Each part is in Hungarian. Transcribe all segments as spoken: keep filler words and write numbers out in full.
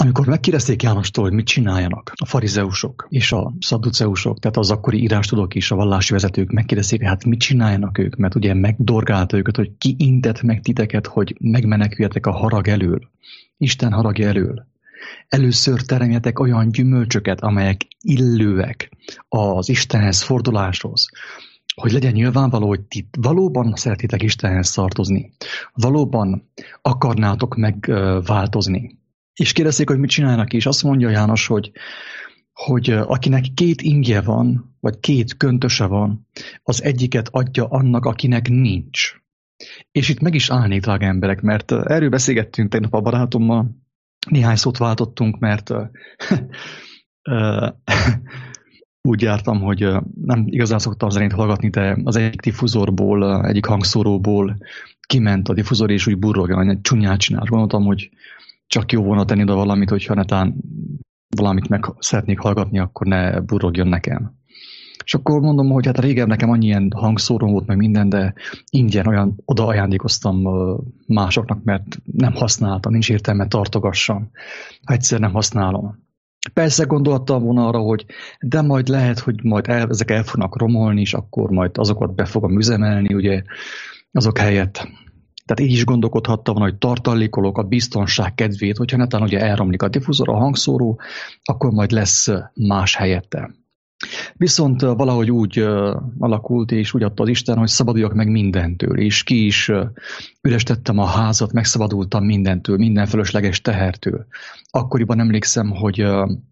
Amikor megkérdezték Jánostól, hogy mit csináljanak a farizeusok és a szadduceusok, tehát az akkori írástudók és a vallási vezetők, megkérdezték, hát mit csináljanak ők, mert ugye megdorgálta őket, hogy ki intett meg titeket, hogy megmeneküljetek a harag elől, Isten haragja elől. Először teremjetek olyan gyümölcsöket, amelyek illőek az Istenhez forduláshoz, hogy legyen nyilvánvaló, hogy ti valóban szeretitek Istenhez tartozni, valóban akarnátok megváltozni. És kérdezték, hogy mit csinálnak, és azt mondja János, hogy, hogy akinek két ingje van, vagy két köntöse van, az egyiket adja annak, akinek nincs. És itt meg is állnék, drága emberek, mert erről beszélgettünk tegnap a barátommal, néhány szót váltottunk, mert úgy jártam, hogy nem igazán szoktam zenét hallgatni, de az egyik diffuzorból, egyik hangszóróból kiment a diffuzor, és úgy burrog, egy csúnyát csinál. Gondoltam, hogy csak jó volna tenni oda valamit, hogyha netán valamit meg szeretnék hallgatni, akkor ne burrogjon nekem. És akkor mondom, hogy hát régen nekem annyi ilyen hangszóróm volt meg minden, de ingyen olyan oda ajándékoztam másoknak, mert nem használtam, nincs értelme tartogassam, ha egyszer nem használom. Persze gondoltam volna arra, hogy de majd lehet, hogy majd el, ezek el fognak romolni, és akkor majd azokat be fogom üzemelni, ugye azok helyett. Tehát így is gondolkodhattam volna, hogy tartalékolok a biztonság kedvét, hogyha netán ugye elromlik a diffuzor, a hangszóró, akkor majd lesz más helyette. Viszont valahogy úgy alakult, és úgy adta az Isten, hogy szabaduljak meg mindentől, és ki is üres tettem a házat, megszabadultam mindentől, minden fölösleges tehertől. Akkoriban emlékszem, hogy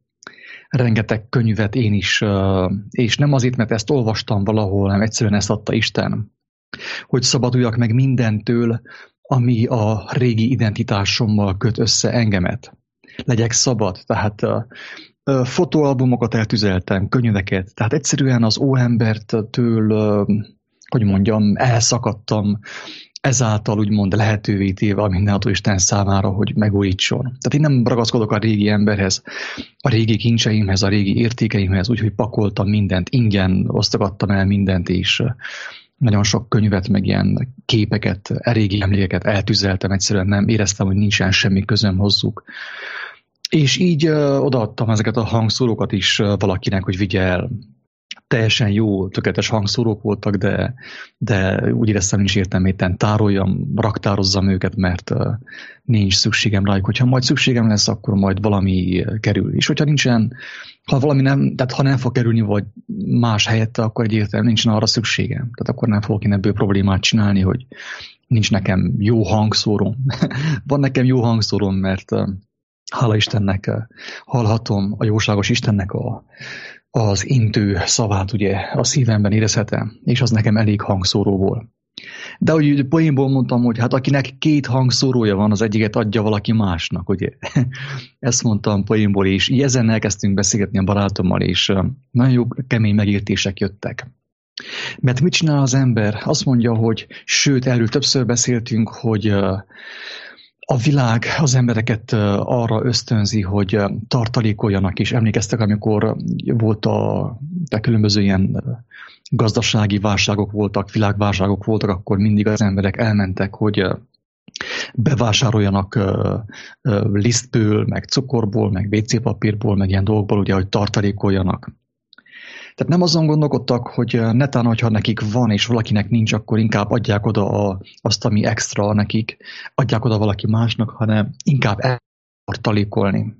rengeteg könyvet én is, és nem azért, mert ezt olvastam valahol, hanem egyszerűen ezt adta Isten, hogy szabaduljak meg mindentől, ami a régi identitásommal köt össze engemet. Legyek szabad, tehát fotóalbumokat eltüzeltem, könyveket, tehát egyszerűen az óembertől, hogy mondjam, elszakadtam, ezáltal úgymond lehetővé téve a mindenható Isten számára, hogy megújítson. Tehát én nem ragaszkodok a régi emberhez, a régi kincseimhez, a régi értékeimhez, úgyhogy pakoltam mindent, ingyen osztogattam el mindent, és nagyon sok könyvet, meg ilyen képeket, régi emlékeket eltüzeltem, egyszerűen nem éreztem, hogy nincsen semmi közöm hozzuk. És így ö, odaadtam ezeket a hangszórókat is ö, valakinek, hogy vigye el. Teljesen jó, tökéletes hangszórók voltak, de, de úgy éreztem, nincs értelméten tároljam, raktározzam őket, mert ö, nincs szükségem rájuk. Hogyha majd szükségem lesz, akkor majd valami kerül. És hogyha nincsen, ha valami nem, tehát ha nem fog kerülni, vagy más helyette, akkor egyértelműen nincsen arra szükségem. Tehát akkor nem fogok én ebből problémát csinálni, hogy nincs nekem jó hangszóróm. Van nekem jó hangszóróm, mert hála Istennek hallhatom, a jóságos Istennek a, az intő szavát, ugye, a szívemben érezhetem, és az nekem elég hangszóróból. De úgy poénból mondtam, hogy hát akinek két hangszórója van, az egyiket adja valaki másnak, ugye. Ezt mondtam poénból, és így ezen elkezdtünk beszélgetni a barátommal, és nagyon jó kemény megértések jöttek. Mert mit csinál az ember? Azt mondja, hogy sőt, erről többször beszéltünk, hogy a világ az embereket arra ösztönzi, hogy tartalékoljanak, és emlékeztek, amikor volt a, a különböző ilyen gazdasági válságok voltak, világválságok voltak, akkor mindig az emberek elmentek, hogy bevásároljanak lisztből, meg cukorból, meg vé cé papírból, meg ilyen dolgokból, ugye, hogy tartalékoljanak. Tehát nem azon gondolkodtak, hogy netán, hogyha nekik van, és valakinek nincs, akkor inkább adják oda a, azt, ami extra nekik, adják oda valaki másnak, hanem inkább eltartalékolni.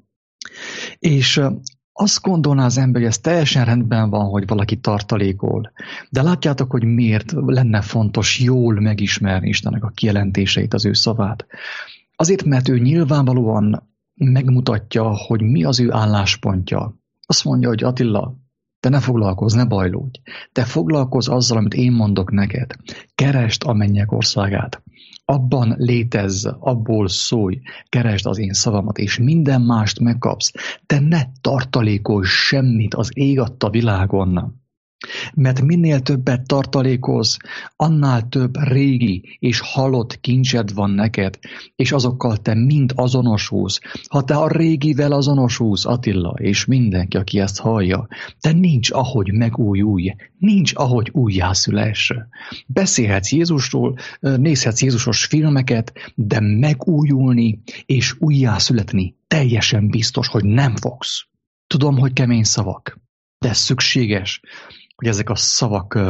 És azt gondolná az ember, hogy ez teljesen rendben van, hogy valaki tartalékol. De látjátok, hogy miért lenne fontos jól megismerni Istennek a kijelentéseit, az ő szavát. Azért, mert ő nyilvánvalóan megmutatja, hogy mi az ő álláspontja. Azt mondja, hogy Attila, te ne foglalkozz, ne bajlódj. Te foglalkozz azzal, amit én mondok neked. Keresd a mennyek országát. Abban létezz, abból szólj, keresd az én szavamat, és minden mást megkapsz. Te ne tartalékolj semmit az ég adta világon. Mert minél többet tartalékoz, annál több régi és halott kincsed van neked, és azokkal te mind azonosulsz. Ha te a régivel azonosulsz, Attila, és mindenki, aki ezt hallja, te nincs ahogy megújulj, nincs ahogy újjászüless. Beszélhetsz Jézusról, nézhetsz Jézusos filmeket, de megújulni és újjászületni teljesen biztos, hogy nem fogsz. Tudom, hogy kemény szavak, de szükséges, hogy ezek a szavak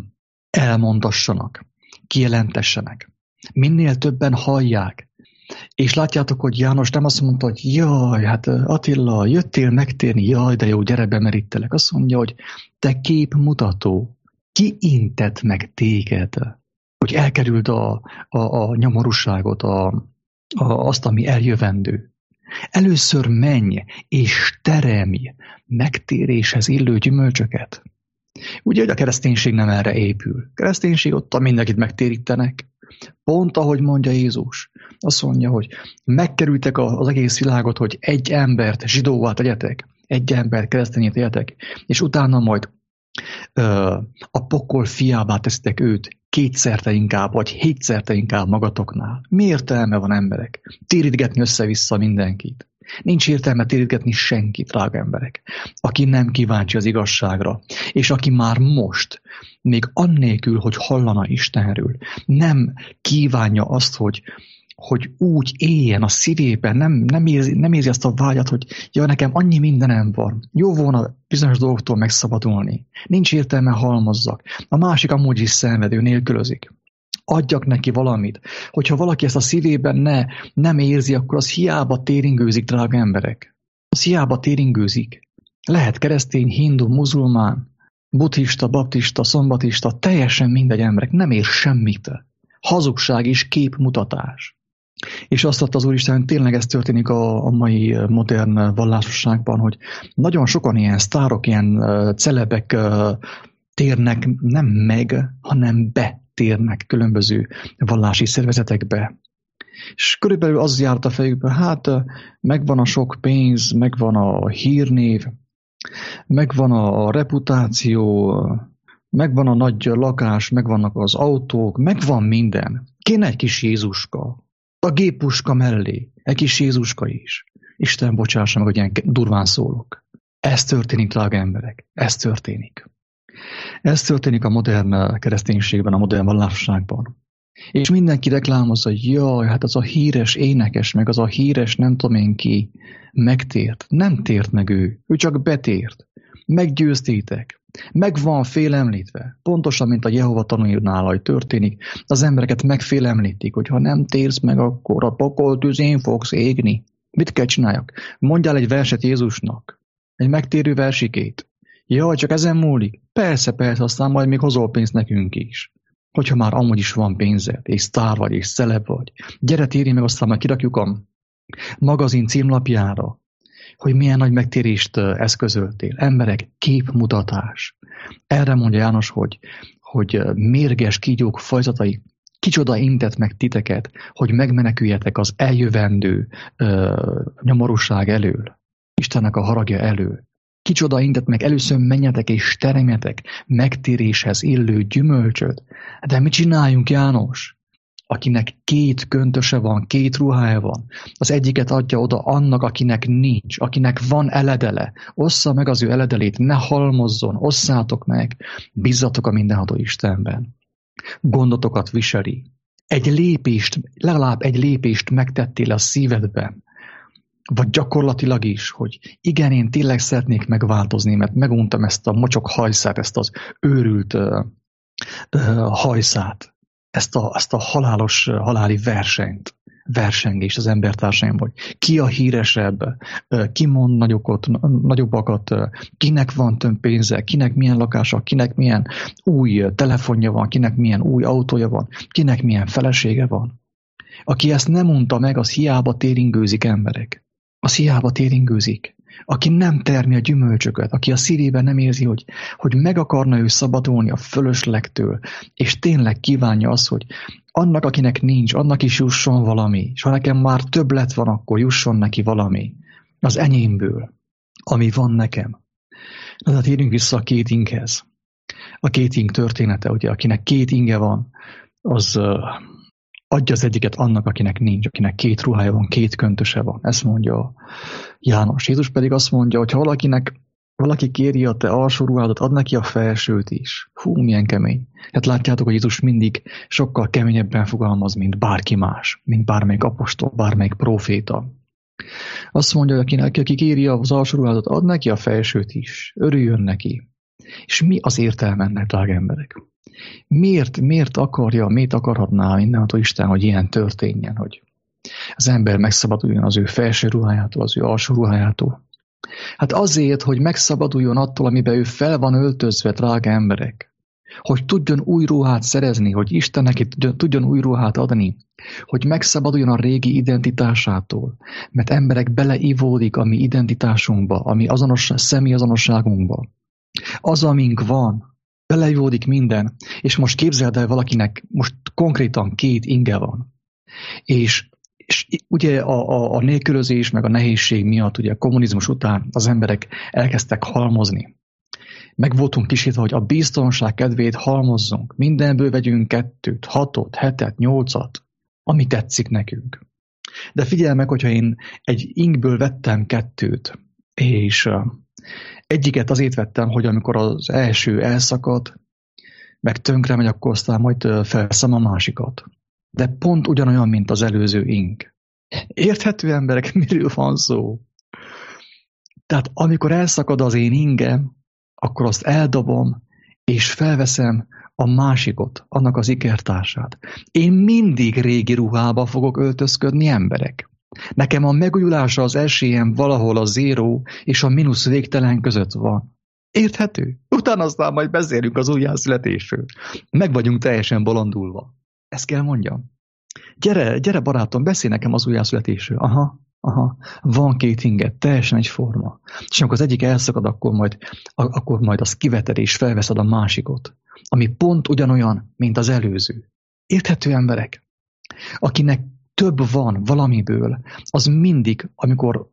elmondassanak, kijelentessenek. Minél többen hallják. És látjátok, hogy János nem azt mondta, hogy jaj, hát Attila, jöttél megtérni, jaj, de jó, gyere, bemerítelek. Azt mondja, hogy te képmutató, ki intett meg téged, hogy elkerüld a, a, a nyomorúságot, a, a, azt, ami eljövendő. Először menj és teremj megtéréshez illő gyümölcsöket. Ugye, hogy a kereszténység nem erre épül. A kereszténység ott a mindenkit megtérítenek. Pont ahogy mondja Jézus. Azt mondja, hogy megkerültek az egész világot, hogy egy embert zsidóvá tegyetek, egy embert keresztényét tegyetek, és utána majd ö, a pokol fiává teszitek őt kétszerte inkább, vagy hétszerte inkább magatoknál. Mi értelme van, emberek? Térítgetni össze-vissza mindenkit. Nincs értelme térítgetni senkit, drága emberek, aki nem kíváncsi az igazságra, és aki már most, még annélkül, hogy hallana Istenről, nem kívánja azt, hogy, hogy úgy éljen a szívében, nem, nem, érzi, nem érzi azt a vágyat, hogy ja, nekem annyi mindenem van, jó volna bizonyos dolgoktól megszabadulni, nincs értelme halmozzak, a másik amúgy is szenvedő, nélkülözik. Adjak neki valamit. Hogyha valaki ezt a szívében ne, nem érzi, akkor az hiába téringőzik, drága emberek. Az hiába téringőzik. Lehet keresztény, hindu, muzulmán, buddhista, baptista, szombatista, teljesen mindegy, emberek, nem ér semmit. Hazugság és képmutatás. És azt adta az Úristen, hogy tényleg ez történik a, a mai modern vallásosságban, hogy nagyon sokan ilyen sztárok, ilyen celebek térnek nem meg, hanem be. Térnek különböző vallási szervezetekbe. És körülbelül az járt a fejükbe, hát megvan a sok pénz, megvan a hírnév, megvan a reputáció, megvan a nagy lakás, megvannak az autók, megvan minden. Kéne egy kis Jézuska. A géppuska mellé, egy kis Jézuska is. Isten bocsássa meg, hogy ilyen durván szólok. Ez történik, drága emberek. Ez történik. Ez történik a modern kereszténységben, a modern vallásosságban. És mindenki reklámozza, hogy jaj, hát az a híres énekes, meg az a híres nem tudom én ki megtért. Nem tért meg ő, ő csak betért. Meggyőztétek. Meg van félemlítve. Pontosan, mint a Jehova tanúinál, hogy történik. Az embereket megfélemlítik, hogy ha nem térsz meg, akkor a pokol tüzén fogsz égni. Mit kell csináljak? Mondjál egy verset Jézusnak. Egy megtérő versikét. Jaj, csak ezen múlik? Persze, persze, aztán majd még hozol pénzt nekünk is. Hogyha már amúgy is van pénzed, és sztár vagy, és celeb vagy. Gyere, térj meg, aztán majd kirakjuk a magazin címlapjára, hogy milyen nagy megtérést eszközöltél. Emberek, képmutatás. Erre mondja János, hogy, hogy mérges kígyók fajzatai, kicsoda intett meg titeket, hogy megmeneküljetek az eljövendő ö, nyomorúság elől, Istennek a haragja elől. Kicsoda intett meg, először menjetek és teremjetek megtéréshez illő gyümölcsöt. De mit csináljunk, János? Akinek két köntöse van, két ruhája van, az egyiket adja oda annak, akinek nincs, akinek van eledele. Ossza meg az ő eledelét, ne halmozzon, osszátok meg, bízzatok a mindenható Istenben. Gondotokat viseli. Egy lépést, legalább egy lépést megtettél a szívedben, vagy gyakorlatilag is, hogy igen, én tényleg szeretnék megváltozni, mert meguntam ezt a mocsok hajszát, ezt az őrült uh, uh, hajszát, ezt a, ezt a halálos, uh, haláli versenyt, versengést az embertársaim, hogy ki a híresebb, uh, ki mond nagyokat, nagyobbakat, uh, kinek van több pénze, kinek milyen lakása, kinek milyen új telefonja van, kinek milyen új autója van, kinek milyen felesége van. Aki ezt nem unta meg, az hiába téringőzik, emberek. Az hiába téringőzik. Aki nem termi a gyümölcsöket, aki a szívében nem érzi, hogy, hogy meg akarna ő szabadulni a fölöslegtől, és tényleg kívánja azt, hogy annak, akinek nincs, annak is jusson valami, és ha nekem már többlet van, akkor jusson neki valami az enyémből, ami van nekem. Na, tehát érjünk vissza a két inkhez. A két ing története, ugye, akinek két inge van, az uh, adja az egyiket annak, akinek nincs, akinek két ruhája van, két köntöse van. Ezt mondja János. Jézus pedig azt mondja, hogy ha valakinek valaki kéri a te alsó ruhádat, ad neki a felsőt is. Hú, milyen kemény. Hát látjátok, hogy Jézus mindig sokkal keményebben fogalmaz, mint bárki más, mint bármelyik apostol, bármelyik próféta. Azt mondja, hogy akinek, aki kéri az alsó ruhádat, ad neki a felsőt is. Örüljön neki. És mi az értelme ennek, drága emberek? Miért, miért akarja, miért akarhatná mindenható Isten, hogy ilyen történjen, hogy az ember megszabaduljon az ő felső ruhájától, az ő alsó ruhájától? Hát azért, hogy megszabaduljon attól, amiben ő fel van öltözve, drága emberek. Hogy tudjon új ruhát szerezni, hogy Isten neki tudjon új ruhát adni, hogy megszabaduljon a régi identitásától, mert emberek beleivódik a mi identitásunkba, a mi azonos, személyazonosságunkba. Az, amink van, beleivódik minden, és most képzeld el valakinek, most konkrétan két inge van, és És ugye a, a, a nélkülözés, meg a nehézség miatt, ugye a kommunizmus után az emberek elkezdtek halmozni. Meg voltunk kísértve, hogy a biztonság kedvéért halmozzunk. Mindenből vegyünk kettőt, hatot, hetet, nyolcat, ami tetszik nekünk. De figyelj meg, hogyha én egy ingből vettem kettőt, és egyiket azért vettem, hogy amikor az első elszakad, meg tönkre megy, akkor aztán majd felveszem a másikat. De pont ugyanolyan, mint az előző ing. Érthető emberek, miről van szó? Tehát amikor elszakad az én ingem, akkor azt eldobom, és felveszem a másikot, annak az ikertársát. Én mindig régi ruhába fogok öltözködni, emberek. Nekem a megújulása az esélyem valahol a zéró és a mínusz végtelen között van. Érthető? Utána aztán majd beszélünk az újjászületésről. Meg vagyunk teljesen bolondulva. Ezt kell mondjam. Gyere, gyere barátom, beszélj nekem az újjászületésről. Aha, aha, van két inget, teljesen egyforma. És amikor az egyik elszakad, akkor majd, akkor majd azt kiveted és felveszed a másikot, ami pont ugyanolyan, mint az előző. Érthető emberek? Akinek több van valamiből, az mindig, amikor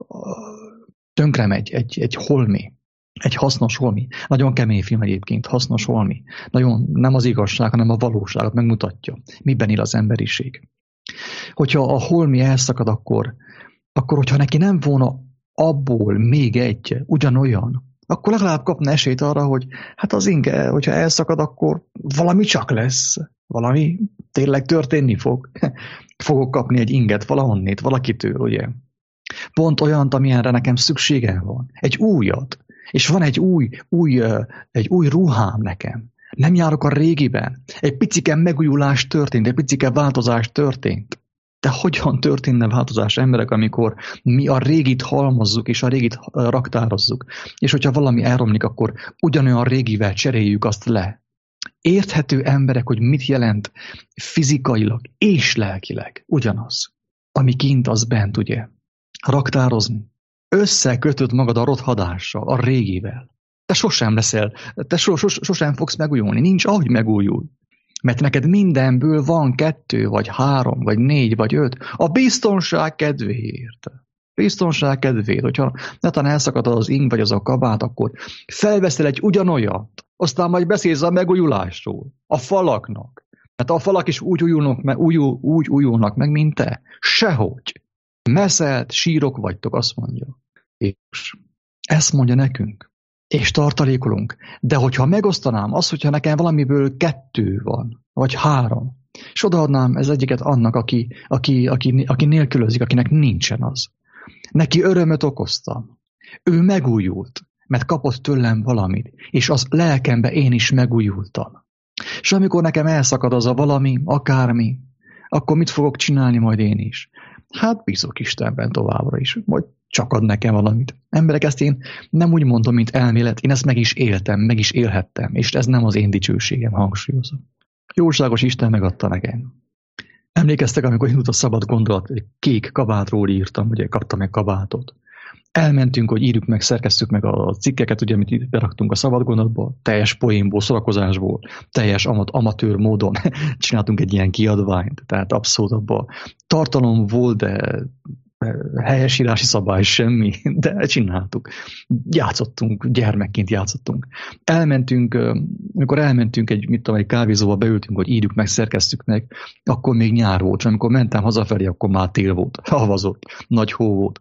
tönkre megy egy, egy holmi, egy hasznos holmi. Nagyon kemény film egyébként, hasznos holmi. Nagyon nem az igazság, hanem a valóságot megmutatja, miben él az emberiség. Hogyha a holmi elszakad, akkor, akkor hogyha neki nem volna abból még egy ugyanolyan, akkor legalább kapna esélyt arra, hogy hát az inge, hogyha elszakad, akkor valami csak lesz. Valami tényleg történni fog. Fogok kapni egy inget valahonnét, valakitől, ugye? Pont olyant, amilyenre nekem szükségem van. Egy újat. És van egy új, új, egy új ruhám nekem. Nem járok a régiben. Egy picike megújulás történt, egy picike változás történt. De hogyan történne változás, emberek, amikor mi a régit halmozzuk, és a régit raktározzuk. És hogyha valami elromlik, akkor ugyanolyan régivel cseréljük azt le. Érthető emberek, hogy mit jelent fizikailag és lelkileg ugyanaz. Ami kint, az bent, ugye? Raktározni. Összekötöd magad a rothadással, a régivel. Te sosem leszel, te sos, sos, sosem fogsz megújulni, nincs ahogy megújulj. Mert neked mindenből van kettő, vagy három, vagy négy, vagy öt. A biztonság kedvéért. Biztonság kedvéért. Hogyha netán elszakad az ing, vagy az a kabát, akkor felveszel egy ugyanolyat. Aztán majd beszélsz a megújulásról. A falaknak. Mert a falak is úgy újulnak meg, újul, úgy újulnak meg, mint te. Sehogy. Meszelt, sírok vagytok, azt mondja. És ezt mondja nekünk. És tartalékolunk. De hogyha megosztanám azt, hogyha nekem valamiből kettő van, vagy három, és odaadnám ez egyiket annak, aki, aki, aki, aki nélkülözik, akinek nincsen az. Neki örömöt okoztam. Ő megújult, mert kapott tőlem valamit, és az lelkembe én is megújultam. És amikor nekem elszakad az a valami, akármi, akkor mit fogok csinálni majd én is? Hát bízok Istenben továbbra is, majd csak ad nekem valamit. Emberek, ezt én nem úgy mondom, mint elmélet, én ezt meg is éltem, meg is élhettem, és ez nem az én dicsőségem, hangsúlyozom. Jóságos Isten megadta nekem. Emlékeztek, amikor indult a szabad gondolat, egy kék kabátról írtam, ugye kaptam egy kabátot. Elmentünk, hogy írjuk meg, szerkesztjük meg a cikkeket, ugye, amit itt beraktunk a szabad gondolatból, teljes poénból, szórakozásból, teljes amat, amatőr módon csináltunk egy ilyen kiadványt, tehát abszolút abban tartalom volt, de helyesírási szabály, semmi, de csináltuk. Játszottunk, gyermekként játszottunk. Elmentünk, amikor elmentünk egy, mit tudom, egy kávézóba, beültünk, hogy írjuk meg, szerkesztjük meg, akkor még nyár volt, és amikor mentem hazafelé, akkor már tél volt, havazott, nagy hó volt.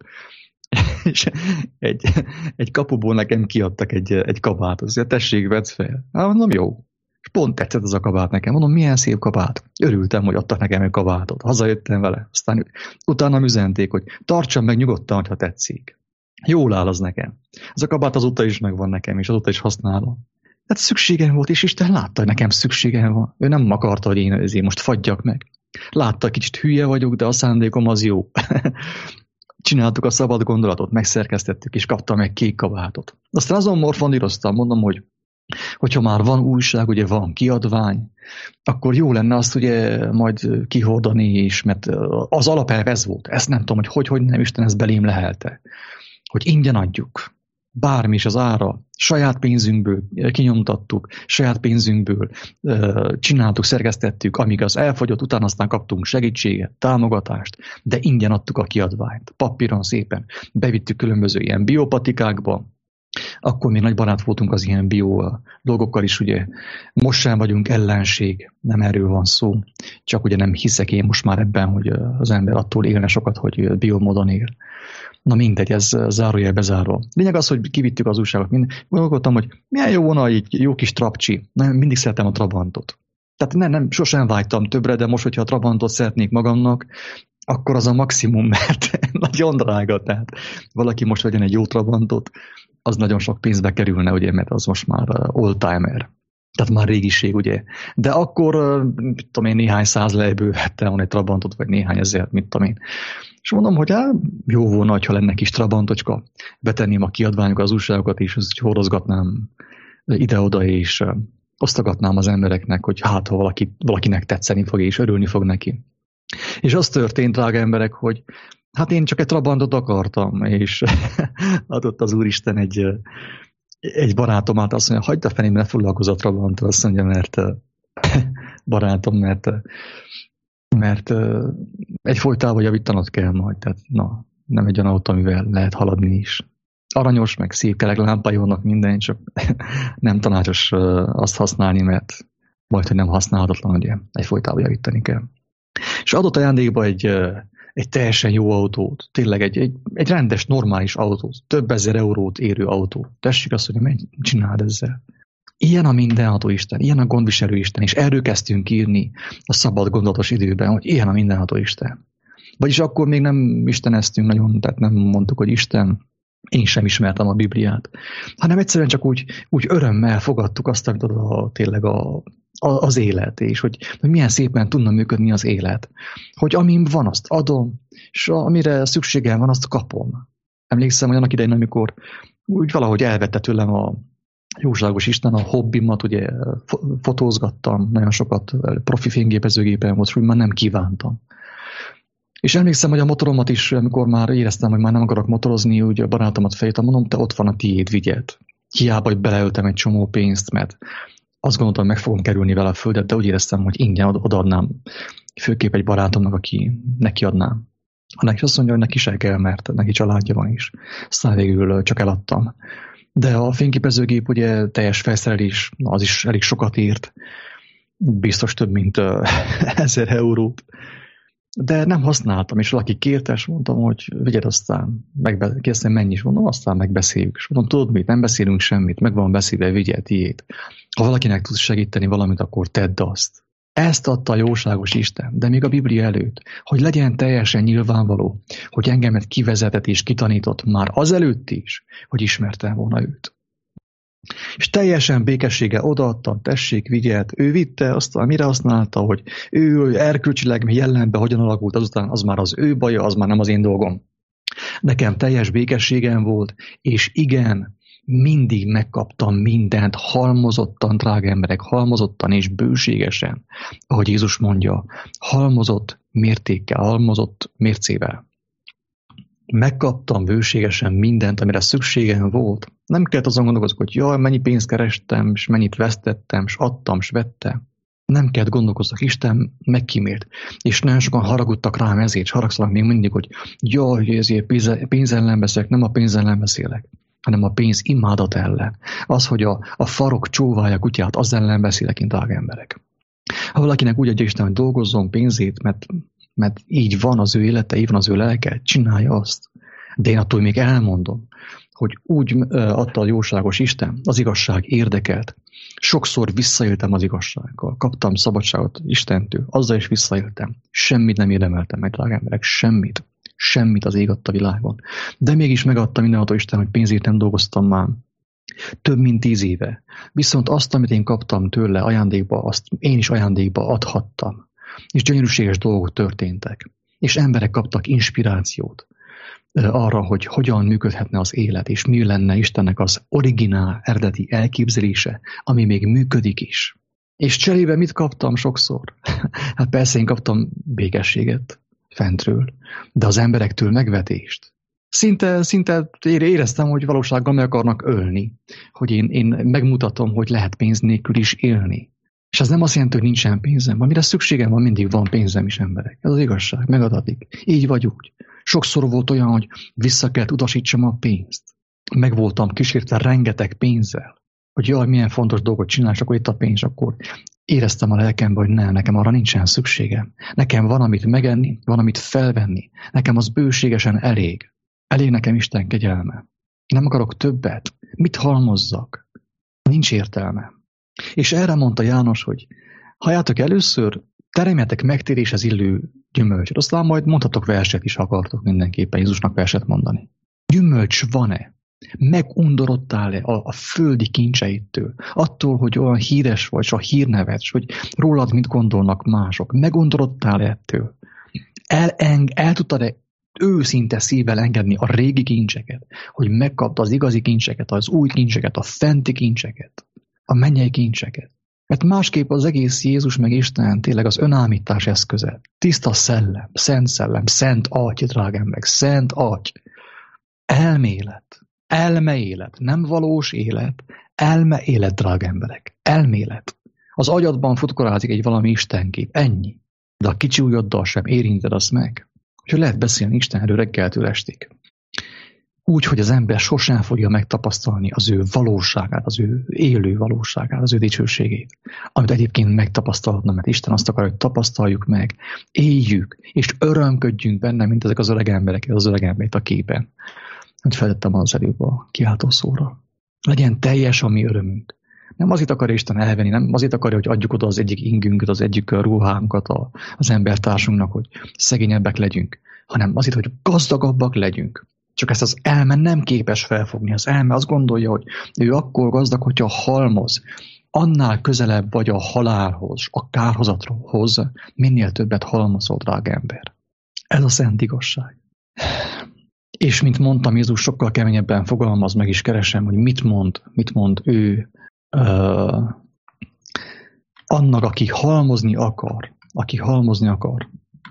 És egy, egy kapuból nekem kiadtak egy, egy kabátot, azért tessék, vedd fel. Hát mondom, jó. És pont tetszett az a kabát nekem. Mondom, milyen szép kabát. Örültem, hogy adtak nekem egy kabátot. Hazajöttem vele. Aztán utána üzenték, hogy tartsam meg nyugodtan, ha tetszik. Jól áll az nekem. Ez a kabát azóta is megvan nekem, és azóta is használom. Hát szükségem volt, és Isten látta, hogy nekem szükségem van. Ő nem akarta, hogy én ezért most fagyjak meg. Látta, kicsit hülye vagyok, de a szándékom az jó. Csináltuk a szabad gondolatot, megszerkesztettük, és kaptam egy kék kabátot. Aztán azon morfondíroztam, mondom, hogy hogyha már van újság, ugye van kiadvány, akkor jó lenne azt ugye majd kihordani is, mert az alapelv ez volt. Ezt nem tudom, hogy hogy, hogy nem Isten ezt belém lehelte. Hogy ingyen adjuk. Bármi is az ára, saját pénzünkből kinyomtattuk, saját pénzünkből csináltuk, szerkesztettük, amíg az elfogyott, utána aztán kaptunk segítséget, támogatást, de ingyen adtuk a kiadványt. Papíron szépen bevittük különböző ilyen biopatikákba, akkor még nagy barát voltunk az ilyen bio dolgokkal is, ugye. Most sem vagyunk ellenség, nem erről van szó. Csak ugye nem hiszek én most már ebben, hogy az ember attól élne sokat, hogy biomódon él. Na mindegy, ez zárójel bezárva. Lényeg az, hogy kivittük az újságot. Gondolkodtam, hogy milyen jó volna egy jó kis trapcsi. Nem, mindig szeretem a Trabantot. Tehát nem, nem, sosem vágytam többre, de most, hogyha a Trabantot szeretnék magamnak, akkor az a maximum, mert nagyon drága. Tehát valaki most vegyen egy jó Trabantot, az nagyon sok pénzbe kerülne, ugye, mert az most már oldtimer. Tehát már régiség, ugye. De akkor, mit tudom én, néhány száz lejből vettem volna egy Trabantot, vagy néhány ezért, mit tudom én. És mondom, hogy hát, jó volna, ha lenne kis Trabantocska, betenném a kiadványokat, az újságokat is, és hordozgatnám ide-oda, és osztogatnám az embereknek, hogy hát, ha valaki, valakinek tetszeni fog, és örülni fog neki. És az történt, drága emberek, hogy hát én csak egy Trabantot akartam, és adott az Úristen egy, egy barátomát, azt mondja, hagyd a feném, ne foglalkozz a Trabanttal, azt mondja, mert barátom, mert, mert egyfolytában javítanod kell majd, tehát na, nem egy olyan autó, amivel lehet haladni is. Aranyos, meg szép kerek lámpái vannak minden, csak nem tanácsos azt használni, mert majd, hogy nem használhatatlan, ugye egyfolytában javítani kell. És adott ajándékba egy egy teljesen jó autót, tényleg egy, egy, egy rendes, normális autót, több ezer eurót érő autó. Tessék azt, hogy menj, csináld ezzel. Ilyen a mindenható Isten, ilyen a gondviselő Isten, és erről kezdtünk írni a szabad gondolatos időben, hogy ilyen a mindenható Isten. Vagyis akkor még nem isteneztünk nagyon, tehát nem mondtuk, hogy Isten, én sem ismertem a Bibliát, hanem egyszerűen csak úgy, úgy örömmel fogadtuk azt, amit a, tényleg a, a, az élet, és hogy, hogy milyen szépen tudna működni az élet. Hogy amim van, azt adom, és amire szükségem van, azt kapom. Emlékszem, hogy annak idején, amikor úgy valahogy elvette tőlem a jóságos Isten, a hobbimat, ugye fotózgattam, nagyon sokat profi fényképezőgépen volt, hogy már nem kívántam. És emlékszem, hogy a motoromat is, amikor már éreztem, hogy már nem akarok motorozni, úgy a barátomat fejtem, mondom, te ott van a tiéd, vigyed. Hiába, hogy beleöltem egy csomó pénzt, mert azt gondoltam, meg fogom kerülni vele a földet, de úgy éreztem, hogy ingyen odaadnám, főképp egy barátomnak, aki neki adnám. Neki azt mondja, hogy neki se kell, mert neki családja van is. Aztán végül csak eladtam. De a fényképezőgép ugye teljes felszerelés, az is elég sokat ért. Biztos több, mint ezer eurót. De nem használtam, és valaki kérte, és mondtam, hogy vigyed, aztán megbe- kérdeztem, mennyi is, mondom, aztán megbeszéljük. És mondom, tudod mit, nem beszélünk semmit, meg van beszélve, vigyed, tiéd. Ha valakinek tudsz segíteni valamit, akkor tedd azt. Ezt adta a jóságos Isten, de még a Biblia előtt, hogy legyen teljesen nyilvánvaló, hogy engemet kivezetett és kitanított már azelőtt is, hogy ismertem volna őt. És teljesen békessége odaadta, tessék, vigyelt, ő vitte, aztán mire használta, hogy ő erkölcsileg jellemben hogyan alakult, azután az már az ő baja, az már nem az én dolgom. Nekem teljes békességem volt, és igen, mindig megkaptam mindent halmozottan, drága emberek, halmozottan és bőségesen, ahogy Jézus mondja, halmozott mértékkel, halmozott mércével. Megkaptam bőségesen mindent, amire szükségem volt. Nem kellett azon gondolkozni, hogy jaj, mennyi pénzt kerestem, és mennyit vesztettem, és adtam, és vettem. Nem kellett gondolkozzak, Isten megkímélt. És nagyon sokan haragudtak rám ezért, és haragszanak még mindig, hogy jaj, ezért pénz ellen beszélek, nem a pénz ellen beszélek, hanem a pénz imádat ellen. Az, hogy a, a farok csóválja kutyát, az ellen beszélek, én drága emberek. Ha valakinek úgy adja Isten, hogy dolgozzon pénzét, mert, mert így van az ő élete, így van az ő lelke, csinálja azt. De én attól még elmondom, hogy úgy adta a jóságos Isten, az igazság érdekelt. Sokszor visszaéltem az igazsággal, kaptam szabadságot Istentől, azzal is visszaéltem. Semmit nem érdemeltem meg, drága emberek, semmit. Semmit az ég adta világon. De mégis megadta mindenható Isten, hogy pénzért nem dolgoztam már. Több mint tíz éve. Viszont azt, amit én kaptam tőle ajándékba, azt én is ajándékba adhattam. És gyönyörűséges dolgok történtek. És emberek kaptak inspirációt arra, hogy hogyan működhetne az élet, és mi lenne Istennek az originál, eredeti elképzelése, ami még működik is. És cserébe mit kaptam sokszor? Hát persze én kaptam békességet fentről, de az emberektől megvetést. Szinte, szinte éreztem, hogy valósággal meg akarnak ölni, hogy én, én megmutatom, hogy lehet pénz nélkül is élni. És ez nem azt jelenti, hogy nincsen pénzem. Amire szükségem van, mindig van pénzem is, emberek. Ez az igazság, megadatik. Így vagy úgy. Sokszor volt olyan, hogy vissza kellett utasítsam a pénzt. Meg voltam kísértve rengeteg pénzzel. Hogy jaj, milyen fontos dolgot csinál, és akkor itt a pénz, akkor éreztem a lelkemben, hogy nem, nekem arra nincsen szükségem. Nekem van, amit megenni, van, amit felvenni. Nekem az bőségesen elég. Elég nekem Isten kegyelme. Nem akarok többet. Mit halmozzak? Nincs értelme. És erre mondta János, hogy halljátok, először teremjetek megtéréshez illő gyümölcsöt. Aztán majd mondhatok verset is, ha akartok mindenképpen Jézusnak verset mondani. Gyümölcs van-e? Megundorodtál-e a, a földi kincseitől? Attól, hogy olyan híres vagy, és a hírneved, hogy rólad mit gondolnak mások. Megundorodtál-e ettől? El, el tudtad-e őszinte szívvel engedni a régi kincseket, hogy megkapta az igazi kincseket, az új kincseket, a fenti kincseket, a mennyei kincseket. Mert másképp az egész Jézus meg Isten tényleg az önállítás eszköze. Tiszta szellem, szent szellem, szent agy, drágám meg, szent agy. Elmélet, elmeélet, nem valós élet, elmeélet, drága emberek, elmélet. Az agyadban futkorázik egy valami istenkép, ennyi. De a kicsi ujjaddal sem érinted azt meg. Hogy lehet beszélni Istenről reggeltől estig. Úgy, hogy az ember sosem fogja megtapasztalni az ő valóságát, az ő élő valóságát, az ő dicsőségét. Amit egyébként megtapasztalhatna, mert Isten azt akar, hogy tapasztaljuk meg, éljük, és örömködjünk benne, mint ezek az öreg emberek, az öreg emberek a képen. Hogy feltettem az előbb a kiáltó szóra. Legyen teljes a mi örömünk. Nem azért akarja Isten elvenni, nem azért akarja, hogy adjuk oda az egyik ingünket, az egyik ruhánkat az embertársunknak, hogy szegényebbek legyünk, hanem azért, hogy gazdagabbak legyünk. Csak ezt az elme nem képes felfogni. Az elme azt gondolja, hogy ő akkor gazdag, hogyha halmoz. Annál közelebb vagy a halálhoz, a kárhozathoz, minél többet halmozol, drága ember. Ez a szent igazság. És mint mondtam, Jézus sokkal keményebben fogalmaz, meg is keresem, hogy mit mond, mit mond ő uh, annak, aki halmozni akar, aki halmozni akar.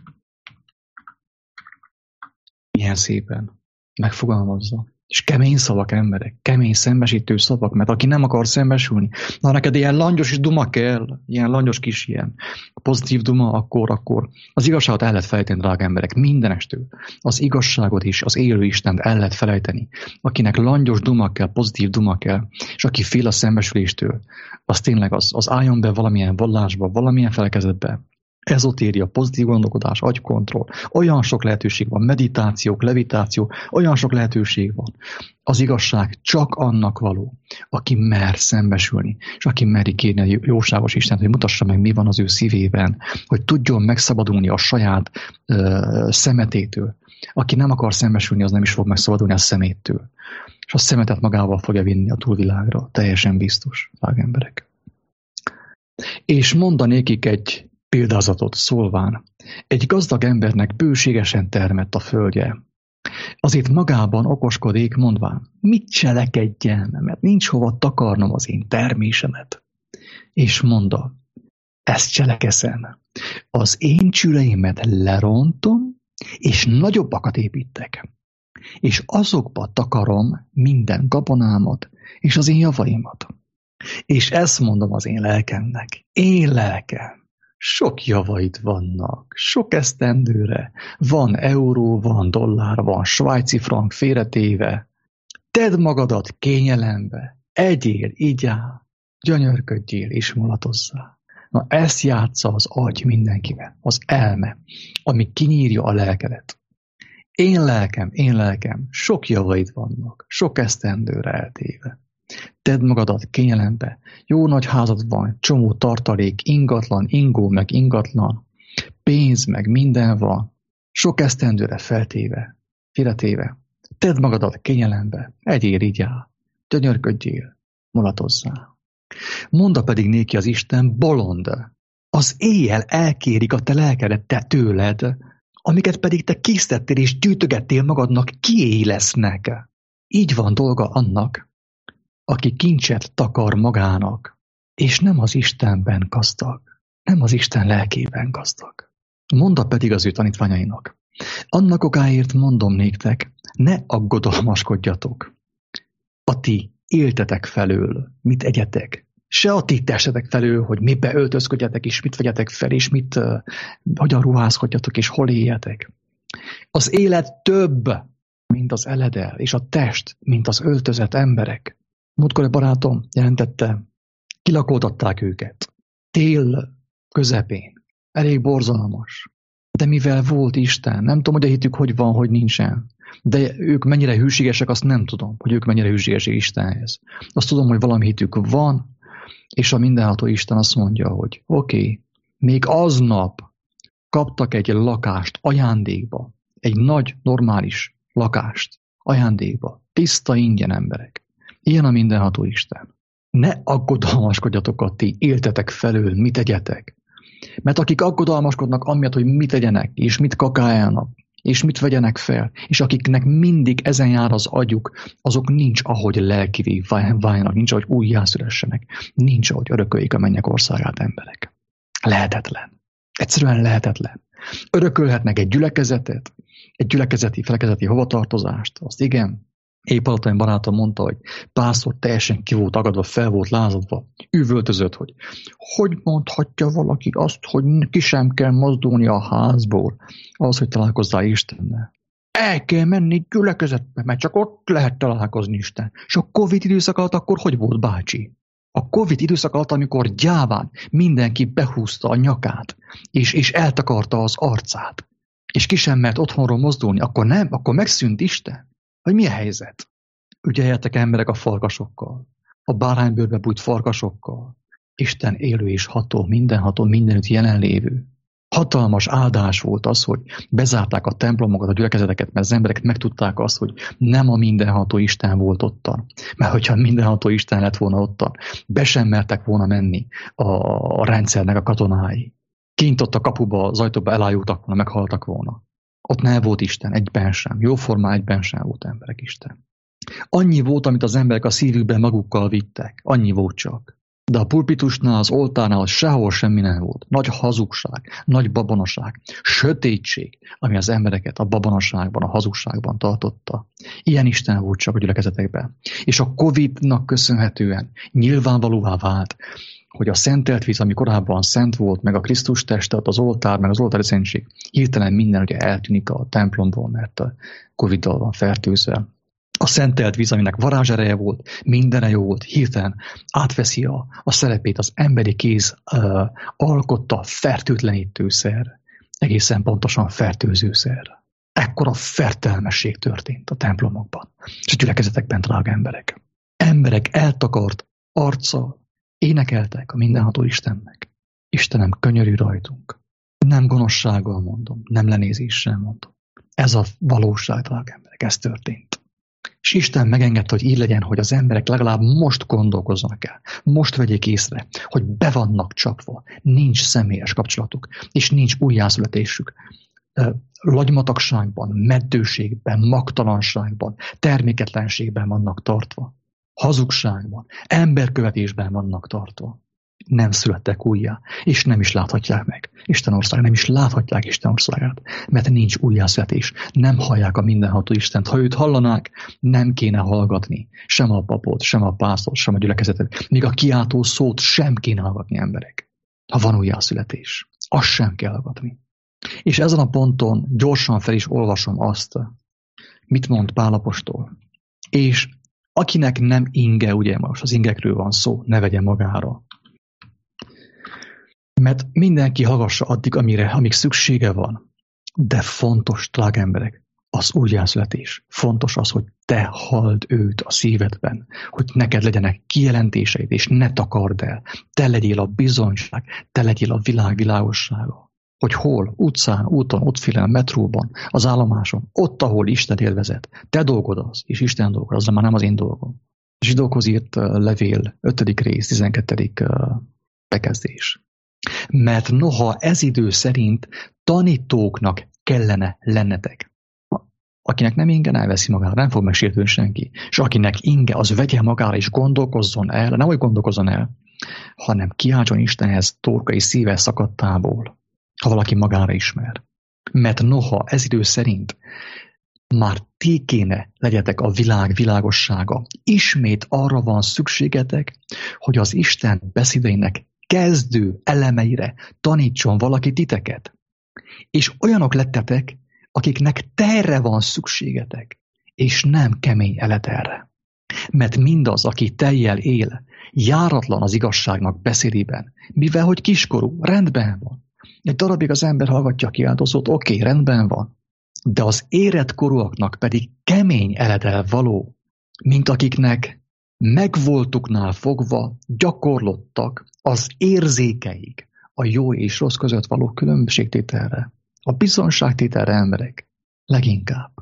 Milyen szépen megfogalmazza. És kemény szavak, emberek, kemény szembesítő szavak, mert aki nem akar szembesülni, na neked ilyen langyos is duma kell, ilyen langyos kis ilyen pozitív duma, akkor, akkor az igazságot el lehet felejteni, drága emberek, mindenestől. Az igazságot is, az élő Istent el lehet felejteni. Akinek langyos duma kell, pozitív duma kell, és aki fél a szembesüléstől, az tényleg az, az álljon be valamilyen vallásba, valamilyen felekezetbe. Ezotéria, pozitív gondolkodás, agykontroll. Olyan sok lehetőség van, meditációk, levitáció, olyan sok lehetőség van. Az igazság csak annak való, aki mer szembesülni, és aki meri kérni a jóságos Istent, hogy mutassa meg, mi van az ő szívében, hogy tudjon megszabadulni a saját ö, szemetétől. Aki nem akar szembesülni, az nem is fog megszabadulni a szeméttől. És a szemetet magával fogja vinni a túlvilágra, teljesen biztos, drága emberek. És mondanékik egy példázatot szólván, egy gazdag embernek bőségesen termett a földje. Azért magában okoskodik, mondván, mit cselekedjen, mert nincs hova takarnom az én termésemet. És mondta, ezt cselekeszem, az én csüleimet lerontom, és nagyobbakat építek. És azokba takarom minden gabonámat, és az én javaimat. És ezt mondom az én lelkemnek. Én lelkem. Sok javait vannak, sok esztendőre. Van euró, van dollár, van svájci frank félretéve. Tedd magadat kényelembe, egyél, igyál, gyönyörködjél és mulatozzál. Na ezt játsza az agy mindenkiben, az elme, ami kinyírja a lelkedet. Én lelkem, én lelkem, sok javait vannak, sok esztendőre eltéve. Tedd magadat kényelembe, jó nagy házad van, csomó tartalék, ingatlan, ingó meg ingatlan, pénz meg minden van, sok esztendőre feltéve, félretéve. Tedd magadat kényelembe, egyél, igyál, gyönyörködjél, mulatozzál. Monda pedig néki az Isten, bolond, az éjjel elkérik a te lelkedet te tőled, amiket pedig te készítettél és gyűjtögettél magadnak, kié lesznek. Így van dolga annak, aki kincset takar magának, és nem az Istenben gazdag, nem az Isten lelkében gazdag. Monda pedig az ő tanítványainak, annak okáért mondom néktek, ne aggodalmaskodjatok. A ti éltetek felől, mit egyetek, se a ti testetek felől, hogy mibe öltözködjetek, és mit vegyetek fel, és mit, uh, hogyan ruházkodjatok, és hol éljetek. Az élet több, mint az eledel, és a test, mint az öltözött emberek. Múltkor egy barátom jelentette, kilakoltatták őket. Tél közepén. Elég borzalmas. De mivel volt Isten, nem tudom, hogy a hitük hogy van, hogy nincsen. De ők mennyire hűségesek, azt nem tudom, hogy ők mennyire hűségesek Istenhez. Azt tudom, hogy valami hitük van, és a mindenható Isten azt mondja, hogy oké, okay, még aznap kaptak egy lakást ajándékba, egy nagy, normális lakást ajándékba, tiszta ingyen emberek. Ilyen a mindenható Isten. Ne aggodalmaskodjatok a ti éltetek felől, mit tegyetek. Mert akik aggodalmaskodnak amiatt, hogy mit tegyenek, és mit kakáljanak, és mit vegyenek fel, és akiknek mindig ezen jár az agyuk, azok nincs, ahogy lelkivé váljanak, nincs, ahogy újjászülessenek, nincs, ahogy örököljék a mennyek országát emberek. Lehetetlen. Egyszerűen lehetetlen. Örökölhetnek egy gyülekezetet, egy gyülekezeti, felekezeti hovatartozást, azt igen. Épp alatt egy barátom mondta, hogy párszor teljesen ki volt agadva, fel volt lázadva, üvöltözött, hogy hogy mondhatja valaki azt, hogy ki sem kell mozdulni a házból, az, hogy találkozzál Istennel. El kell menni gyülekezetbe, mert csak ott lehet találkozni Isten. És a Covid időszak alatt akkor hogy volt, bácsi? A Covid időszak alatt, amikor gyáván mindenki behúzta a nyakát, és, és eltakarta az arcát, és ki sem mert otthonról mozdulni, akkor nem, akkor megszűnt Isten. Hogy mi a helyzet? Ügyeljetek emberek a farkasokkal, a báránybőrbe bújt farkasokkal. Isten élő és ható, mindenható, mindenütt jelenlévő. Hatalmas áldás volt az, hogy bezárták a templomokat, a gyülekezeteket, mert az emberek megtudták azt, hogy nem a mindenható Isten volt ottan. Mert hogyha mindenható Isten lett volna ottan, be sem mertek volna menni a, a rendszernek a katonái. Kint ott a kapuba, az ajtóba elájultak volna, meghaltak volna. Ott nem volt Isten, egyben sem. Jóformán egyben sem volt emberek Isten. Annyi volt, amit az emberek a szívükben magukkal vittek. Annyi volt csak. De a pulpitusnál, az oltárnál sehol semmi nem volt. Nagy hazugság, nagy babonaság, sötétség, ami az embereket a babonaságban, a hazugságban tartotta. Ilyen Isten volt csak a gyülekezetekben. És a Covidnak köszönhetően nyilvánvalóvá vált, hogy a szentelt víz, ami korábban szent volt, meg a Krisztus testet, az oltár, meg az oltári szentség, hirtelen minden ugye eltűnik a templomból, mert a Coviddal van fertőzve. A szentelt víz, aminek varázsereje volt, mindenre jó volt, hirtelen átveszi a, a szerepét, az emberi kéz uh, alkotta fertőtlenítőszer, egészen pontosan fertőzőszer. Ekkora fertelmesség történt a templomokban, és a gyülekezetekben, drága emberek. Emberek eltakart arccal énekeltek a mindenható Istennek. Istenem, könyörülj rajtunk. Nem gonoszsággal mondom, nem lenézéssel mondom. Ez a valóság, drága emberek, ez történt. És Isten megengedte, hogy így legyen, hogy az emberek legalább most gondolkozzanak el, most vegyék észre, hogy be vannak csapva, nincs személyes kapcsolatuk, és nincs újjászületésük. Lagymatagságban, meddőségben, magtalanságban, terméketlenségben vannak tartva, hazugságban, emberkövetésben vannak tartva. nem születtek újjá, és nem is láthatják meg Isten országát, nem is láthatják Isten országát, mert nincs újjászületés, nem hallják a mindenható Istent. Ha őt hallanák, nem kéne hallgatni sem a papot, sem a pásztort, sem a gyülekezetet, még a kiáltó szót sem kéne hallgatni emberek. Ha van újjászületés, azt sem kell hallgatni. És ezen a ponton gyorsan fel is olvasom azt, mit mond Pál apostol. És akinek nem inge, ugye most az ingekről van szó, ne vegye magára. Mert mindenki hallgassa addig, amire, amíg szüksége van. De fontos, drága emberek, az újjászületés. Fontos az, hogy te halld őt a szívedben, hogy neked legyenek kijelentéseid, és ne takard el. Te legyél a bizonyság, te legyél a világ világossága. Hogy hol, utcán, úton, útfélen, metróban, az állomáson, ott, ahol Isten élvezet. Te dolgod az, és Isten dolgod, az már nem az én dolgom. Zsidókhoz írt levél, ötödik rész, tizenkettedik bekezdés. Mert noha ez idő szerint tanítóknak kellene lennetek. Akinek nem inge, elveszi magára, nem fog megsértődni senki. És akinek inge, az vegye magára és gondolkozzon el, nem hogy gondolkozzon el, hanem kiáltson Istenhez torkai szíve szakadtából, ha valaki magára ismer. Mert noha ez idő szerint már ti kéne legyetek a világ világossága, ismét arra van szükségetek, hogy az Isten beszédeinek kezdő elemeire tanítson valaki titeket. És olyanok lettetek, akiknek terre van szükségetek, és nem kemény eleterre. Mert mindaz, aki tejjel él, járatlan az igazságnak beszédében, mivel hogy kiskorú, rendben van. Egy darabig az ember hallgatja a kiáltózót, oké, okay, rendben van. De az érett korúaknak pedig kemény eletel való, mint akiknek megvoltuknál fogva gyakorlottak az érzékeik a jó és rossz között való különbségtételre. A bizonságtételre emberek leginkább.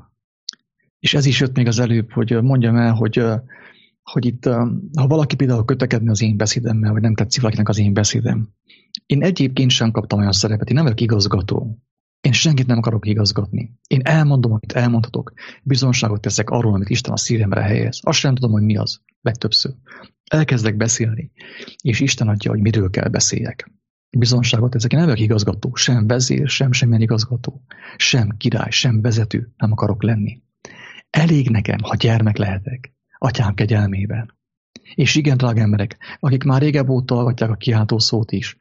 És ez is jött még az előbb, hogy mondjam el, hogy, hogy itt, ha valaki például kötekedne az én beszédemmel, vagy nem tetszik valakinek az én beszédem. Én egyébként sem kaptam olyan szerepet, én nem vagyok igazgató. Én senkit nem akarok igazgatni. Én elmondom, amit elmondhatok. Bizonságot teszek arról, amit Isten a szívemre helyez. Azt sem tudom, hogy mi az, legtöbbször. Elkezdek beszélni, és Isten adja, hogy miről kell beszéljek. Bizonságot teszek. Én nem vagyok igazgató, sem vezér, sem semmilyen igazgató, sem király, sem vezető nem akarok lenni. Elég nekem, ha gyermek lehetek, atyám kegyelmében. És igen, drága emberek, akik már régebb óta hallgatják a kiáltó szót is,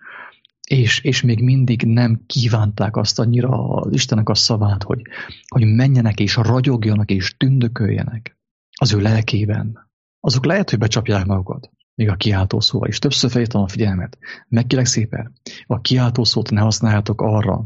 És, és még mindig nem kívánták azt annyira az Istennek a szavát, hogy, hogy menjenek és ragyogjanak és tündököljenek az ő lelkében. Azok lehet, hogy becsapják magukat, még a kiáltó szóval. És többször felhívtam a figyelmet. Megkérlek szépen, a kiáltó szót ne használjátok arra,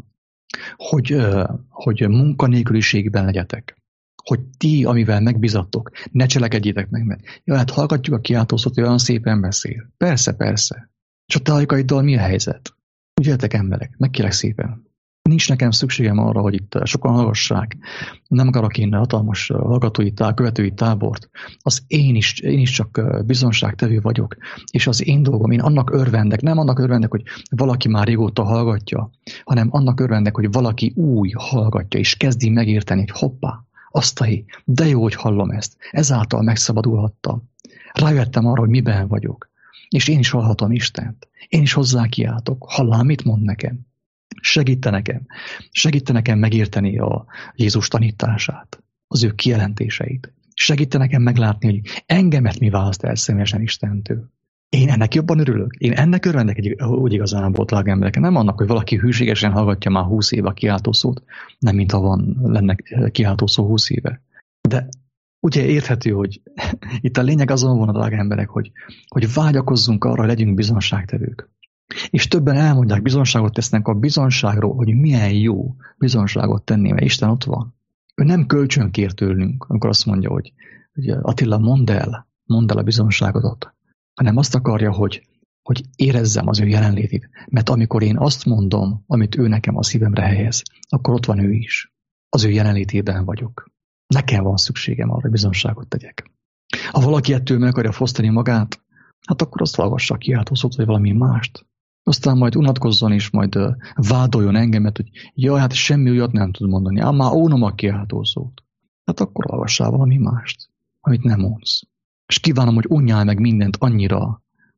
hogy, hogy munkanélküliségben legyetek. Hogy ti, amivel megbizattok, ne cselekedjétek meg, mert ja, hát hallgatjuk a kiáltó szót, hogy olyan szépen beszél. Persze, persze. És a te ajkaiddal mi a helyzet? Ügyeltek emberek, megkérlek szépen. Nincs nekem szükségem arra, hogy itt sokan hallgassák. Nem akarok én hatalmas hallgatói tá, követői tábort. Az én is, én is csak bizonságtevő vagyok. És az én dolgom, én annak örvendek, nem annak örvendek, hogy valaki már régóta hallgatja, hanem annak örvendek, hogy valaki új hallgatja, és kezdi megérteni, hogy hoppá, azt a hé, de jó, hogy hallom ezt. Ezáltal megszabadulhattam. Rájöttem arra, hogy miben vagyok. És én is hallhatom Istent. Én is hozzá kiáltok. Hallám, mit mond nekem? Segíte nekem. Segíte nekem megérteni a Jézus tanítását, az ő kijelentéseit. Segíte nekem meglátni, hogy engemet mi választ el személyesen Istentől. Én ennek jobban örülök. Én ennek örvendek egy, úgy igazából, drága emberek. Nem annak, hogy valaki hűségesen hallgatja már húsz éve a kiáltószót, nem mintha van, lenne kiáltószó húsz éve. De ugye érthető, hogy itt a lényeg azon van, a drága emberek, hogy, hogy vágyakozzunk arra, hogy legyünk bizonságtevők. És többen elmondják, bizonságot tesznek a bizonságról, hogy milyen jó bizonságot tenni, mert Isten ott van. Ő nem kölcsön kér tőlünk, amikor azt mondja, hogy, hogy Attila, mondd el, mondd el a bizonságodat, hanem azt akarja, hogy, hogy érezzem az ő jelenlétét. Mert amikor én azt mondom, amit ő nekem a szívemre helyez, akkor ott van ő is. Az ő jelenlétében vagyok. Nekem van szükségem arra, hogy bizonságot tegyek. Ha valaki ettől meg akarja fosztani magát, hát akkor azt hallgassa kiáltózót, vagy valami mást. Aztán majd unatkozzon és majd uh, vádoljon engemet, hogy jaj, hát semmi olyat nem tud mondani. Ám már ónom a kiáltózót. Hát akkor hallgassál valami mást, amit nem mondsz. És kívánom, hogy unjál meg mindent annyira,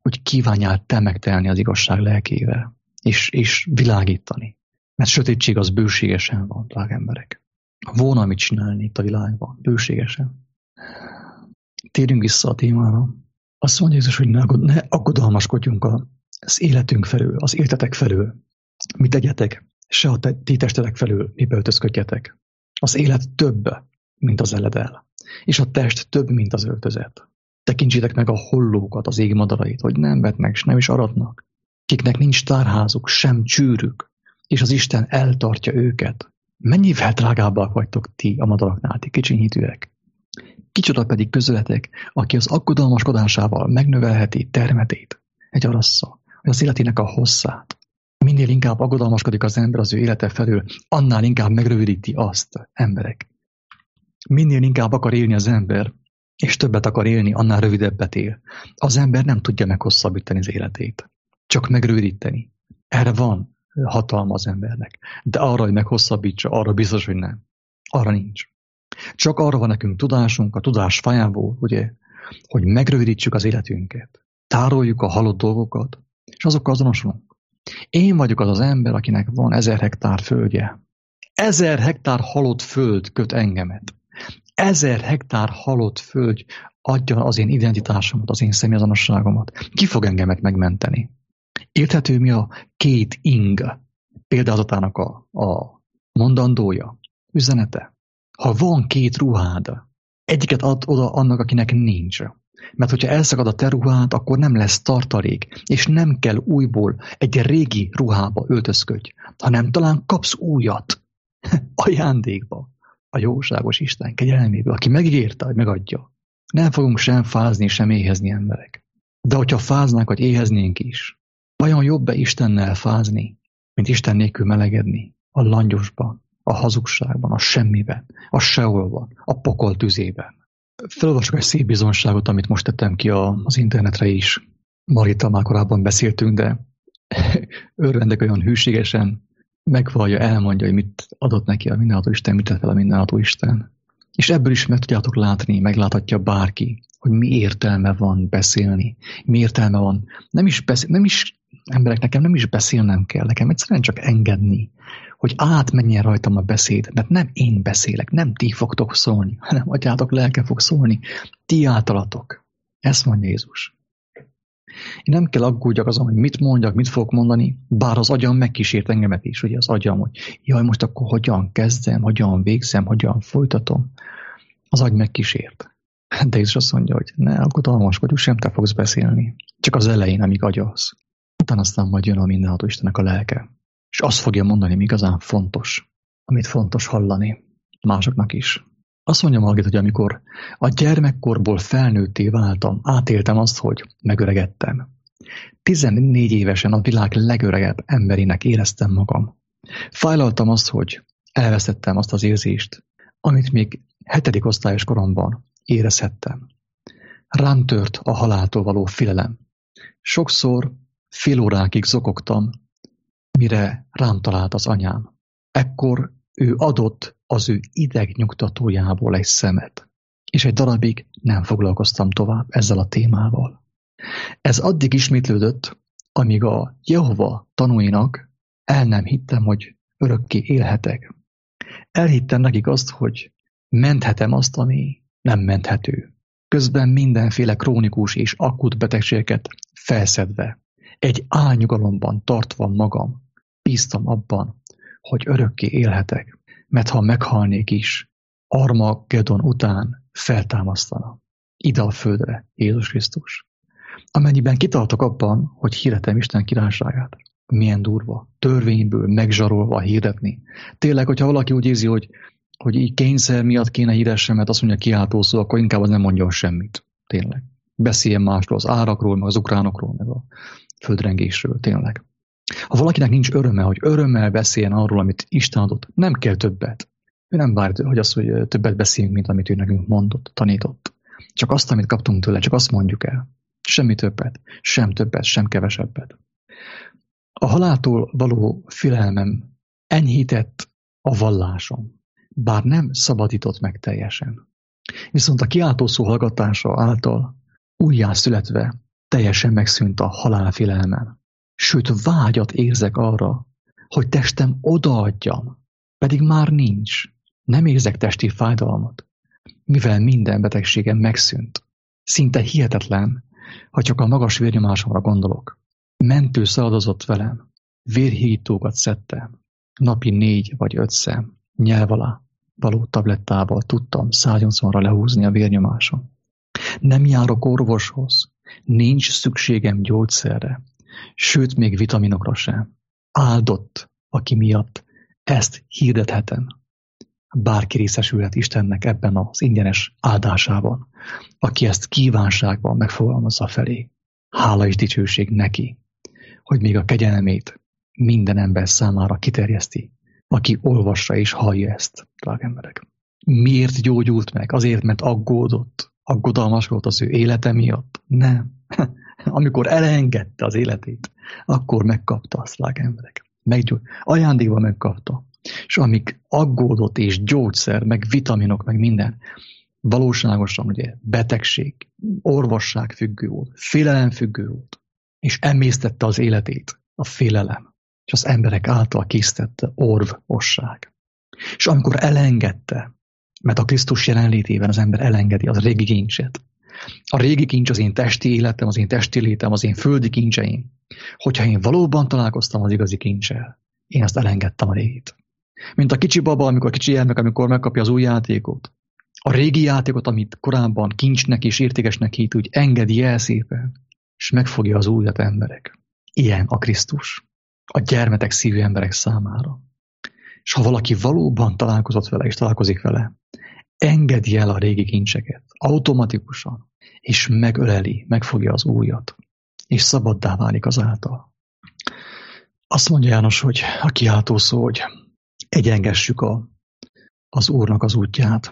hogy kívánjál te megtelni az igazság lelkével, és, és világítani. Mert sötétség az bőségesen van, drága emberek. Volna mit csinálni itt a világban, bőségesen. Térjünk vissza a témára. Azt mondja Jézus, hogy ne, aggod, ne aggodalmaskodjunk az életünk felől, az életetek felől. Mi tegyetek, se a te, ti testetek felől, mi beöltözködjetek. Az élet több, mint az eledel, és a test több, mint az öltözet. Tekintsétek meg a hollókat, az ég madarait, hogy nem vetnek, és nem is aratnak, kiknek nincs tárházuk, sem csűrük, és az Isten eltartja őket. Mennyivel drágábbak vagytok ti a madaraknál, ti kicsinyítőek? Kicsoda pedig közületek, aki az aggodalmaskodásával megnövelheti termetét, egy arassza, hogy az életének a hosszát. Minél inkább aggodalmaskodik az ember az ő élete felől, annál inkább megrövidíti azt, emberek. Minél inkább akar élni az ember, és többet akar élni, annál rövidebbet él. Az ember nem tudja meghosszabbítani az életét, csak megrövidíteni. Erre van hatalma az embernek, de arra, hogy meghosszabbítsa, arra biztos, hogy nem. Arra nincs. Csak arra van nekünk tudásunk, a tudás fájából, ugye, hogy megrövidítsük az életünket, tároljuk a halott dolgokat, és azokkal azonosulunk. Én vagyok az az ember, akinek van ezer hektár földje. Ezer hektár halott föld köt engemet. Ezer hektár halott föld adja az én identitásomat, az én személyazonosságomat. Ki fog engemet megmenteni? Érthető mi a két ing példázatának a, a mondandója, üzenete? Ha van két ruhád, egyiket ad oda annak, akinek nincs. Mert hogyha elszakad a te ruhád, akkor nem lesz tartalék, és nem kell újból egy régi ruhába öltözködj, hanem talán kapsz újat ajándékba a jóságos Isten kegyelméből, aki megígérte, hogy megadja. Nem fogunk sem fázni, sem éhezni, emberek. De hogyha fáznánk, vagy éheznénk is, vajon jobb-e Istennel fázni, mint Isten nélkül melegedni a langyosban, a hazugságban, a semmiben, a seholban, a pokol tüzében? Felolvasok egy szép bizonságot, amit most tettem ki az internetre is. Margittal már korábban beszéltünk, de örvendek olyan hűségesen, megvallja, elmondja, hogy mit adott neki a mindenható Isten, mit tett fel a mindenható Isten. És ebből is meg tudjátok látni, megláthatja bárki, hogy mi értelme van beszélni, mi értelme van. Nem is, beszél, nem is emberek, nekem nem is beszélnem kell, nekem egyszerűen csak engedni, hogy átmenjen rajtam a beszéd, mert nem én beszélek, nem ti fogtok szólni, hanem atyátok lelke fog szólni, ti általatok. Ezt mondja Jézus. Én nem kell aggódjak azon, hogy mit mondjak, mit fogok mondani, bár az agyam megkísért engemet is, ugye az agyam, hogy jaj, most akkor hogyan kezdem, hogyan végzem, hogyan folytatom. Az agy megkísért. De Jézus azt mondja, hogy ne aggodalmaskodj, sem te fogsz beszélni. Csak az elején, amíg agyalsz. Utána aztán majd jön a mindenható Istennek a lelke. És azt fogja mondani, mi igazán fontos, amit fontos hallani másoknak is. Azt mondja Margit, hogy amikor a gyermekkorból felnőtté váltam, átéltem azt, hogy megöregedtem. tizennégy évesen a világ legöregebb emberének éreztem magam. Fájlaltam azt, hogy elvesztettem azt az érzést, amit még hetedik osztályos koromban érezhettem. Rám tört a haláltól való félelem. Sokszor fél órákig zokogtam, mire rám talált az anyám. Ekkor ő adott az ő idegnyugtatójából egy szemet, és egy darabig nem foglalkoztam tovább ezzel a témával. Ez addig ismétlődött, amíg a Jehova tanúinak el nem hittem, hogy örökké élhetek. Elhittem nekik azt, hogy menthetem azt, ami nem menthető. Közben mindenféle krónikus és akut betegségeket felszedve, egy álnyugalomban tartva magam, bíztam abban, hogy örökké élhetek, mert ha meghalnék is, Armagedon után feltámasztana ide a földre Jézus Krisztus. Amennyiben kitartok abban, hogy hirdetem Isten királyságát, milyen durva, törvényből megzsarolva hirdetni. Tényleg, hogyha valaki úgy érzi, hogy, hogy így kényszer miatt kéne hirdessem, mert azt mondja kiáltó szó, akkor inkább az nem mondjon semmit. Tényleg. Beszéljen másról, az árakról, meg az ukránokról, meg a földrengésről. Tényleg. Ha valakinek nincs öröme, hogy örömmel beszéljen arról, amit Isten adott, nem kell többet. Ő nem vár, hogy az, hogy többet beszéljünk, mint amit ő nekünk mondott, tanított. Csak azt, amit kaptunk tőle, csak azt mondjuk el. Semmi többet, sem többet, sem kevesebbet. A haláltól való félelmem enyhített a vallásom, bár nem szabadított meg teljesen. Viszont a kiáltó szó hallgatása által újjászületve Teljesen megszűnt a halálfélelmem. Sőt, vágyat érzek arra, hogy testem odaadjam, pedig már nincs. Nem érzek testi fájdalmat, mivel minden betegségem megszűnt. Szinte hihetetlen, ha csak a magas vérnyomásomra gondolok. Mentő szaladozott velem, vérhígítókat szedtem, napi négy vagy öt szem, nyelv alá való tablettával tudtam száznyolcvanra lehúzni a vérnyomásom. Nem járok orvoshoz, nincs szükségem gyógyszerre, sőt még vitaminokra sem. Áldott, aki miatt ezt hirdethetem. Bárki részesülhet Istennek ebben az ingyenes áldásában, aki ezt kívánságban megfogalmazza felé. Hála és dicsőség neki, hogy még a kegyelmét minden ember számára kiterjeszti, aki olvassa és hallja ezt, drága emberek. Miért gyógyult meg? Azért, mert aggódott, aggodalmas volt az ő élete miatt? Nem. Amikor elengedte az életét, akkor megkapta azt, drága emberek. Meggyógy... Ajándékban megkapta. És amíg aggódott és gyógyszer, meg vitaminok, meg minden, valóságosan ugye betegség, orvosság függő volt, félelem függő volt, és emésztette az életét a félelem, és az emberek által készítette orvosság. És amikor elengedte, mert a Krisztus jelenlétében az ember elengedi az régi kincset. A régi kincs az én testi életem, az én testi létem, az én földi kincseim. Hogyha én valóban találkoztam az igazi kincsel, én azt elengedtem a régit. Mint a kicsi baba, amikor a kicsi gyermek, amikor megkapja az új játékot. A régi játékot, amit korábban kincsnek és értékesnek hit, úgy engedi el szépen, és megfogja az újat emberek. Ilyen a Krisztus. A gyermetek szívű emberek számára. És ha valaki valóban találkozott vele, és találkozik vele, engedi el a régi kincseket, automatikusan, és megöleli, megfogja az újat, és szabaddá válik azáltal. Azt mondja János, hogy a kiáltó szó, hogy egyengessük a, az Úrnak az útját.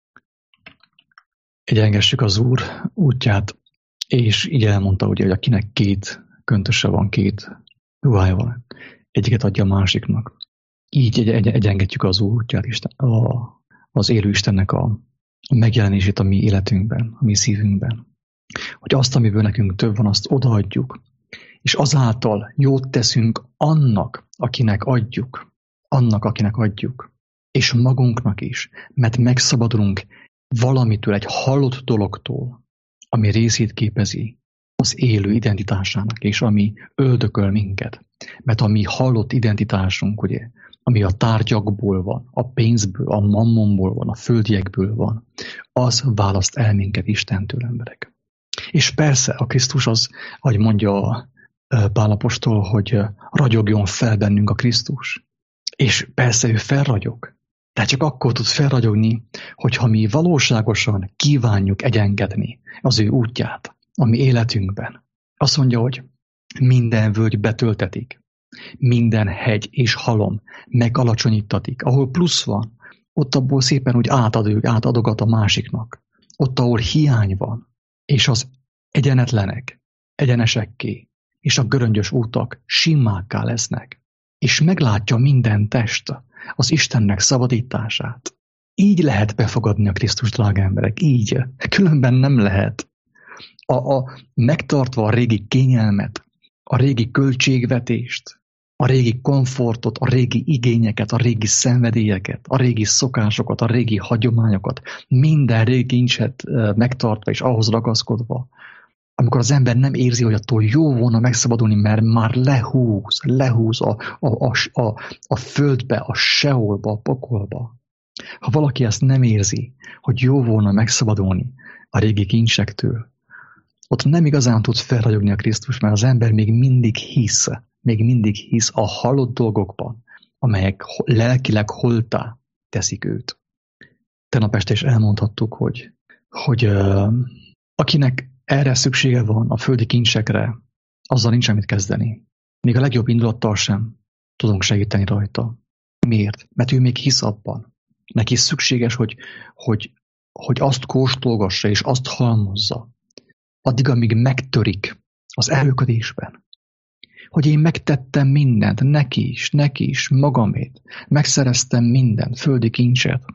Egyengessük az Úr útját, és így elmondta, ugye, hogy akinek két köntöse van, két ruhája van, egyiket adja a másiknak. Így egy, egy, egyengetjük az Úr útját, Isten, a, az élő Istennek a, a megjelenését a mi életünkben, a mi szívünkben. Hogy azt, amiből nekünk több van, azt odaadjuk, és azáltal jót teszünk annak, akinek adjuk, annak, akinek adjuk, és magunknak is, mert megszabadulunk valamitől, egy halott dologtól, ami részét képezi az élő identitásának, és ami öldököl minket. Mert a mi halott identitásunk, ugye, ami a tárgyakból van, a pénzből, a mammonból van, a földiekből van, az választ el minket Istentől, emberek. És persze a Krisztus az, ahogy mondja Pál apostol, hogy ragyogjon fel bennünk a Krisztus. És persze ő felragyog, de csak akkor tud felragyogni, hogyha mi valóságosan kívánjuk egyengedni az ő útját a mi életünkben. Azt mondja, hogy minden völgy betöltetik, minden hegy és halom megalacsonyítatik. Ahol plusz van, ott abból szépen úgy átad, átadogat a másiknak. Ott, ahol hiány van, és az egyenetlenek, egyenesekké, és a göröngyös útak simmákká lesznek, és meglátja minden test az Istennek szabadítását. Így lehet befogadni a Krisztus, drága emberek, így. Különben nem lehet. A, a, megtartva a régi kényelmet, a régi költségvetést, a régi komfortot, a régi igényeket, a régi szenvedélyeket, a régi szokásokat, a régi hagyományokat, minden régi kincset megtartva és ahhoz ragaszkodva, amikor az ember nem érzi, hogy attól jó volna megszabadulni, mert már lehúz, lehúz a, a, a, a, a földbe, a seolba, a pokolba. Ha valaki ezt nem érzi, hogy jó volna megszabadulni a régi kincsektől, ott nem igazán tud felragyogni a Krisztus, mert az ember még mindig hisz, még mindig hisz a halott dolgokban, amelyek lelkileg holttá teszik őt. Tegnap este is elmondhattuk, hogy, hogy uh, akinek erre szüksége van, a földi kincsekre, azzal nincs mit kezdeni. Még a legjobb indulattal sem tudunk segíteni rajta. Miért? Mert ő még hisz abban. Neki szükséges, hogy, hogy, hogy azt kóstolgassa és azt halmozza, addig, amíg megtörik az erőködésben. Hogy én megtettem mindent, neki is, neki is, magamét. Megszereztem minden földi kincset,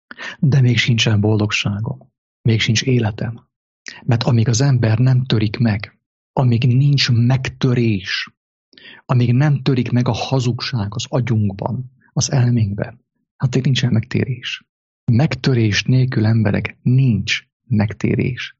de még sincsen boldogságom, még sincs életem. Mert amíg az ember nem törik meg amíg nincs megtörés, amíg nem törik meg a hazugság az agyunkban, az elménkben, hát nincsen megtérés. Megtörés nélkül, emberek, nincs megtérés.